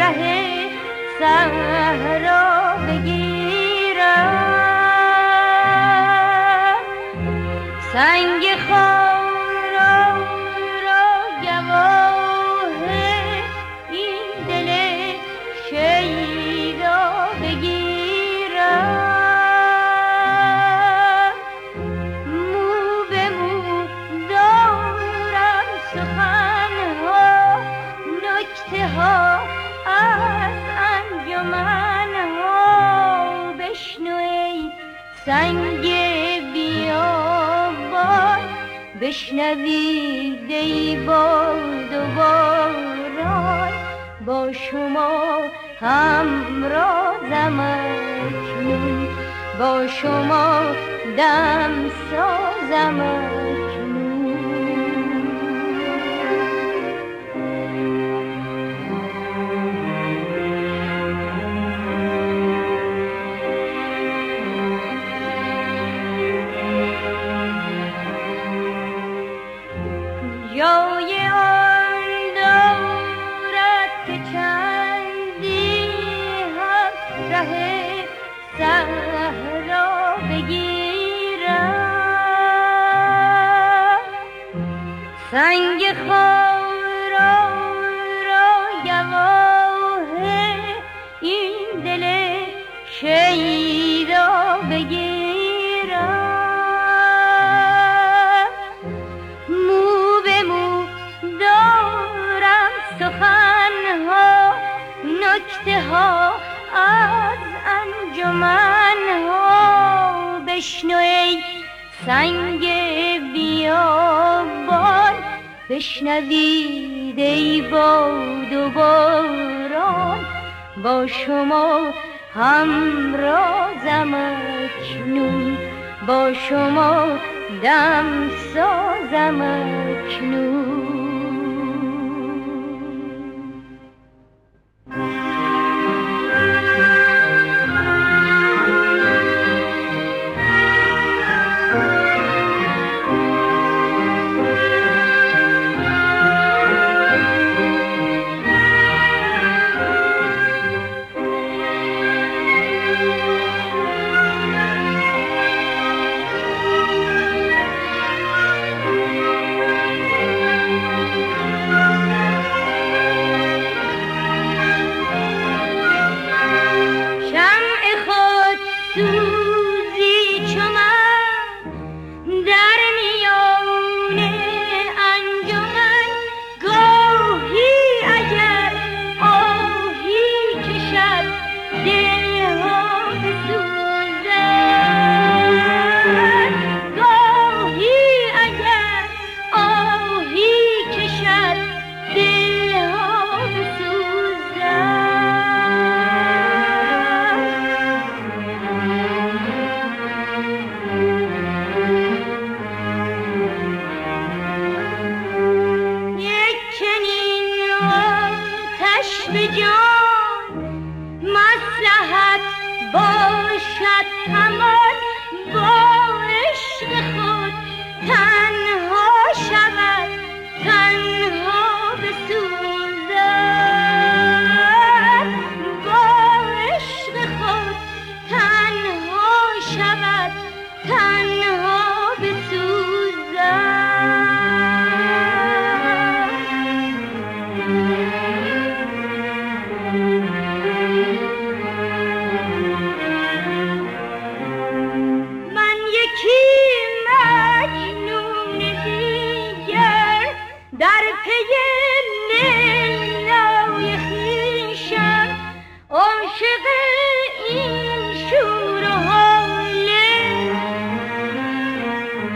ره صحرا بگیرم، سنگ خارا را گواه این دل شیدا بگیرم، مو به مو دارم سخنها، نکته ها از انجمنها، بشنو ای سنگ بیابان، بشنوید ای باد و باران، با شما همرازم اکنون، با شما دم سازم اکنون. جای آن دارد که چندی هم ره صحرا بگیرم، سنگ خارا را گواه این دل شیدا بگیرم، مو به مو دارم سخنها، نکته ها از انجمنها، بشنو ای سنگ بیابان، بشنوید ای باد و باران، با شما همرازم اکنون، با شما دم سازم اکنون.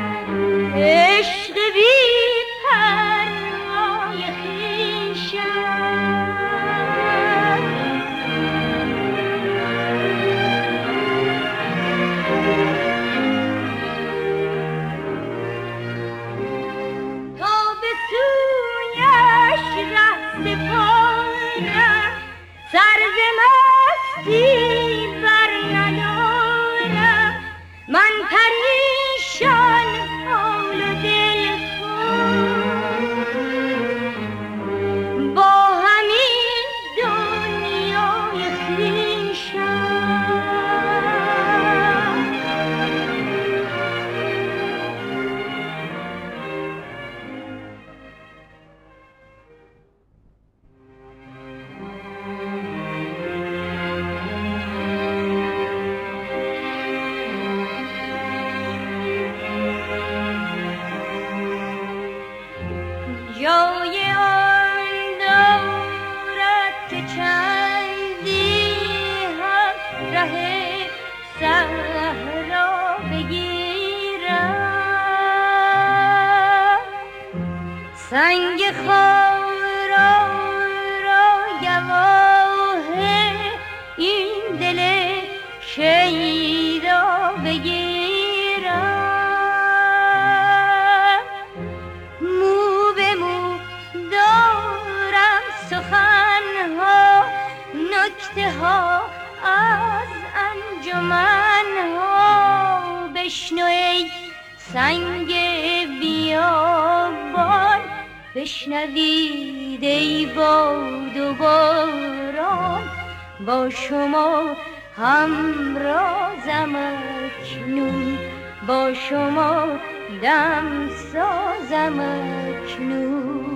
عشق بی پروای خویشم گشته ها از انجمن ها بشنو ای سنگ بیابان بشنوید ای باد و باران با شما همرازم اکنون با شما دم سازم اکنون